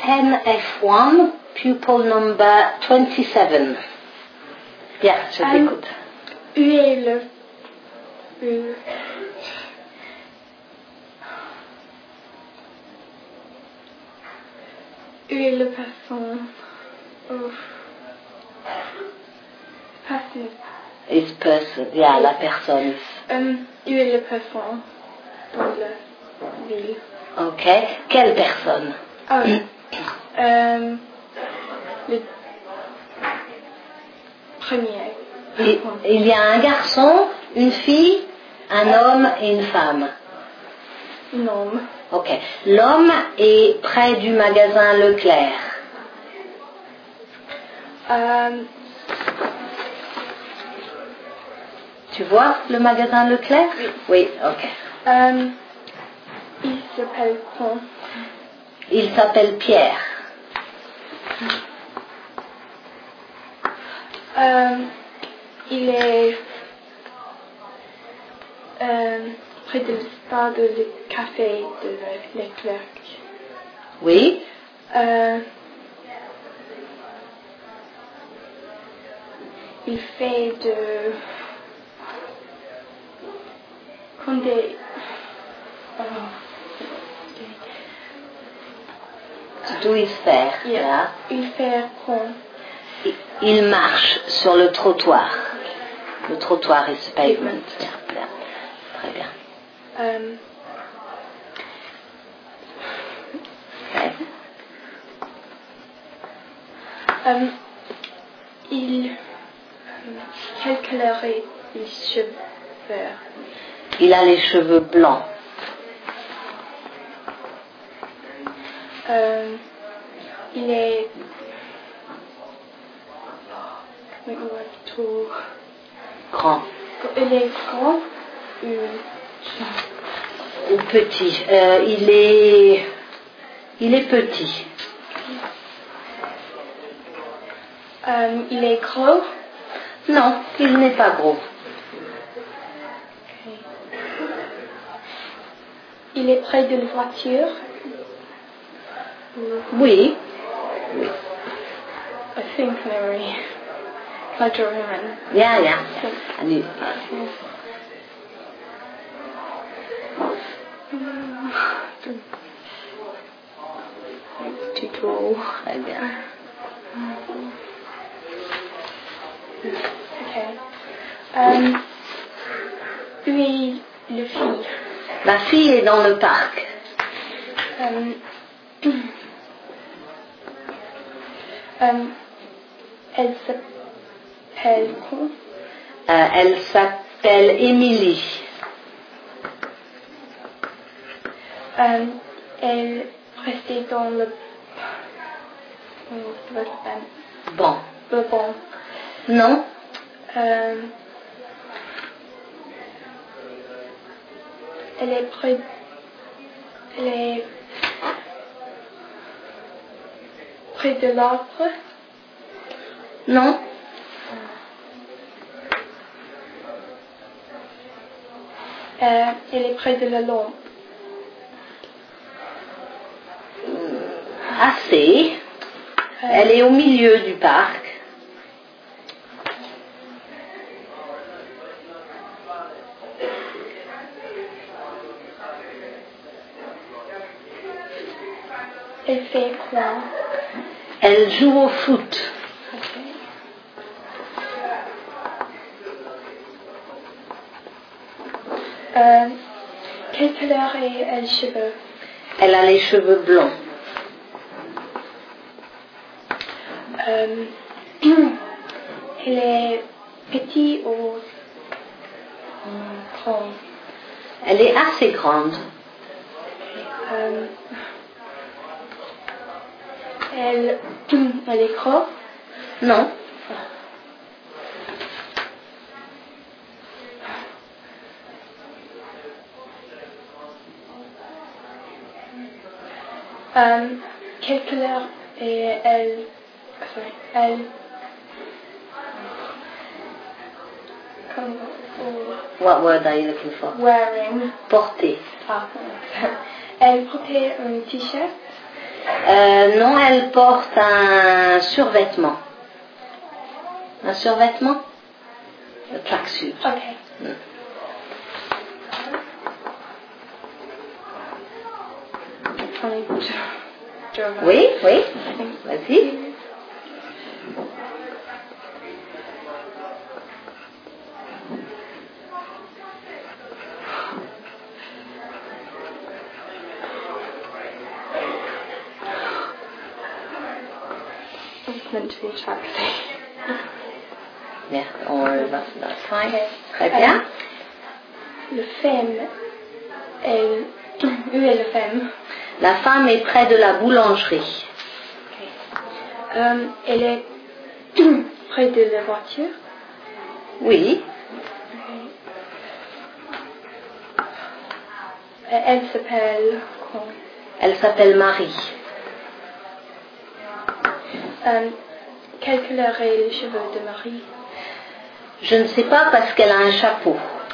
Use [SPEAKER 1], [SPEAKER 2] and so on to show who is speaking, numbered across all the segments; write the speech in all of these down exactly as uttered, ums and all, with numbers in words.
[SPEAKER 1] ten F one, pupil number twenty-seven. Bien, je
[SPEAKER 2] um,
[SPEAKER 1] t'écoute.
[SPEAKER 2] Où est le... Où, où est le person... Oh. Person.
[SPEAKER 1] Is person, yeah, la personne.
[SPEAKER 2] Um, où est le person dans la ville?
[SPEAKER 1] Ok. Quelle personne?
[SPEAKER 2] Ah oui. um, le premier.
[SPEAKER 1] il, il y a un garçon, une fille, un homme et une femme.
[SPEAKER 2] Un homme.
[SPEAKER 1] Ok. L'homme est près du magasin Leclerc.
[SPEAKER 2] Um,
[SPEAKER 1] Tu vois le magasin Leclerc?
[SPEAKER 2] Oui.
[SPEAKER 1] Oui, ok.
[SPEAKER 2] Um, il s'appelle comment?
[SPEAKER 1] Il s'appelle Pierre.
[SPEAKER 2] Um, il est um, près du stade du café de Leclerc.
[SPEAKER 1] Oui.
[SPEAKER 2] Uh, il fait de... Quand des... Oh.
[SPEAKER 1] Do is faire.
[SPEAKER 2] Yeah.
[SPEAKER 1] Yeah.
[SPEAKER 2] Il fait quoi?
[SPEAKER 1] Il- Il marche sur le trottoir. Le trottoir is pavement. Yeah, yeah. Très bien.
[SPEAKER 2] Um,
[SPEAKER 1] Okay.
[SPEAKER 2] um, il... Quelle couleur est les cheveux?
[SPEAKER 1] Il a les cheveux blancs.
[SPEAKER 2] Um, il est... Comment on va tout...
[SPEAKER 1] Grand.
[SPEAKER 2] Il est grand ou...
[SPEAKER 1] Ou petit. Euh, il est... Il est petit.
[SPEAKER 2] Um, il est gros?
[SPEAKER 1] Non, il n'est pas gros.
[SPEAKER 2] Okay. Il est près d'une voiture?
[SPEAKER 1] Oui.
[SPEAKER 2] I think maybe. Can I draw him in?
[SPEAKER 1] Yeah, yeah. And you,
[SPEAKER 2] It's too tall.
[SPEAKER 1] très bien.
[SPEAKER 2] Okay. Um, où est le fille?
[SPEAKER 1] La fille est dans le parc.
[SPEAKER 2] Um, um, elle s'appelle quoi?
[SPEAKER 1] Euh, elle s'appelle Émilie.
[SPEAKER 2] Um, elle restait dans le... Oh, ça va être ben.
[SPEAKER 1] Bon.
[SPEAKER 2] Le banc.
[SPEAKER 1] Non.
[SPEAKER 2] Um, elle est près... Elle est... près de l'arbre.
[SPEAKER 1] Non.
[SPEAKER 2] Euh, elle est près de la lampe.
[SPEAKER 1] Assez.
[SPEAKER 2] Euh,
[SPEAKER 1] Elle est au milieu du parc.
[SPEAKER 2] Elle fait quoi?
[SPEAKER 1] Elle joue au foot.
[SPEAKER 2] Okay. Euh, quelle couleur est elle cheveux?
[SPEAKER 1] Elle a les cheveux blonds.
[SPEAKER 2] Euh, elle est petite ou grande?
[SPEAKER 1] Elle est assez grande.
[SPEAKER 2] Euh, elle, elle est grosse?
[SPEAKER 1] Non.
[SPEAKER 2] Euh, quelle couleur est elle? Sorry, elle. Comme, oh,
[SPEAKER 1] What word are you looking for?
[SPEAKER 2] wearing.
[SPEAKER 1] Porter.
[SPEAKER 2] Ah, elle portait un t-shirt.
[SPEAKER 1] Euh, non, elle porte un survêtement. Un survêtement? Le tracksuit.
[SPEAKER 2] Okay.
[SPEAKER 1] Mm.
[SPEAKER 2] Trying to draw that.
[SPEAKER 1] Oui, oui. Vas-y.
[SPEAKER 2] It's meant to be a track thing.
[SPEAKER 1] Bien, on va se la fin.
[SPEAKER 2] Okay.
[SPEAKER 1] Très bien.
[SPEAKER 2] Um, le femme est... Où est le femme?
[SPEAKER 1] La femme est près de la boulangerie.
[SPEAKER 2] Okay. Um, elle est près de la voiture.
[SPEAKER 1] Oui.
[SPEAKER 2] Okay. Elle s'appelle... comment?
[SPEAKER 1] Elle s'appelle Marie.
[SPEAKER 2] Um, quelle couleur est les cheveux de Marie?
[SPEAKER 1] Je ne sais pas parce qu'elle a un chapeau.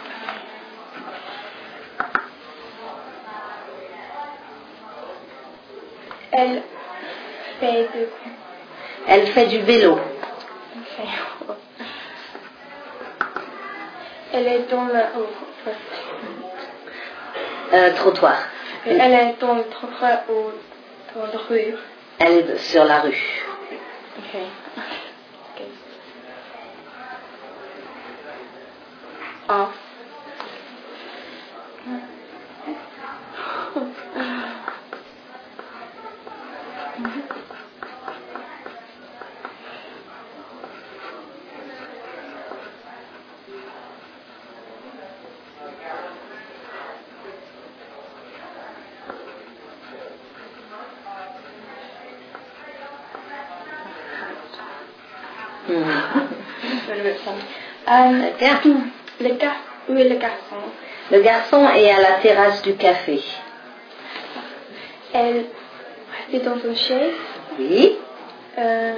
[SPEAKER 2] Elle fait de...
[SPEAKER 1] Elle fait du vélo.
[SPEAKER 2] Okay. Elle est dans le... Oh,
[SPEAKER 1] Euh, trottoir.
[SPEAKER 2] elle est dans le trottoir ou dans la rue?
[SPEAKER 1] Elle est sur la rue.
[SPEAKER 2] Okay. Okay. Off.
[SPEAKER 1] Hmm.
[SPEAKER 2] Very bit fun. Um,
[SPEAKER 1] Très bien.
[SPEAKER 2] le gar... Où est le garçon?
[SPEAKER 1] Le garçon est à la terrasse du café.
[SPEAKER 2] Elle est dans une chaise.
[SPEAKER 1] Oui.
[SPEAKER 2] Euh,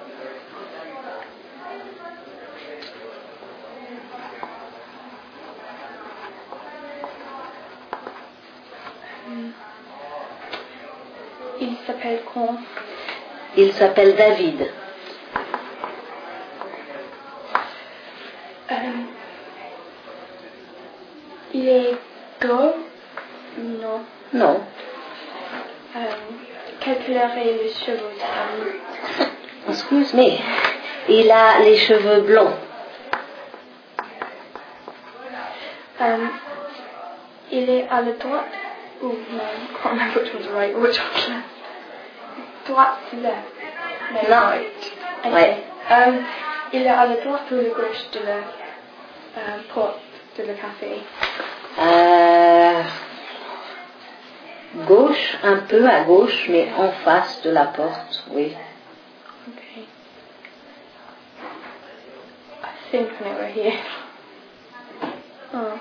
[SPEAKER 2] il s'appelle comment?
[SPEAKER 1] Il s'appelle David.
[SPEAKER 2] Euh, il est gros? Non.
[SPEAKER 1] Non.
[SPEAKER 2] Euh, quelle couleur est les cheveux de David?
[SPEAKER 1] Excuse me. Il a les cheveux blonds.
[SPEAKER 2] Euh, il est à la droite ou non? I can't remember which one's right or which one's left. Droite ou left? No,
[SPEAKER 1] Non.
[SPEAKER 2] right. Okay.
[SPEAKER 1] Ouais.
[SPEAKER 2] Euh, il est à la droite ou à la gauche de la euh, porte de le café?
[SPEAKER 1] Euh, gauche, un peu à gauche, mais en face de la porte, oui.
[SPEAKER 2] Okay. I think I know where he is. Oh.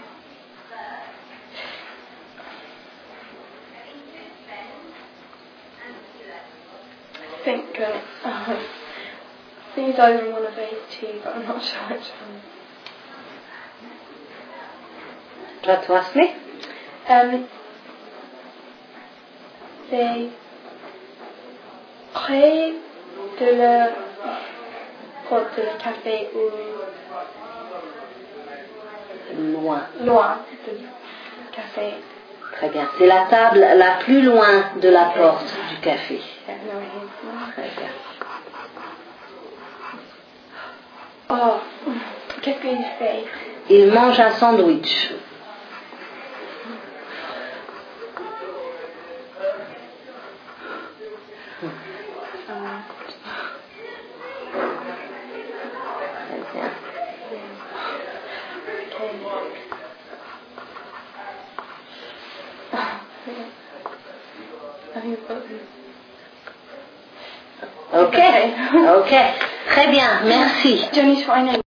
[SPEAKER 2] I think uh, oh, I think he's either in one of those two, but I'm not sure which one.
[SPEAKER 1] Trottoir, mais
[SPEAKER 2] Um, c'est près de la porte de le café ou
[SPEAKER 1] loin.
[SPEAKER 2] loin du café.
[SPEAKER 1] Très bien. C'est la table la plus loin de la porte du café.
[SPEAKER 2] Yeah, no, he's
[SPEAKER 1] Très bien.
[SPEAKER 2] Oh, qu'est-ce qu'il fait?
[SPEAKER 1] Il mange un sandwich. Très bien. Ok. Ok. Très bien. Merci.
[SPEAKER 2] Jenny's fine.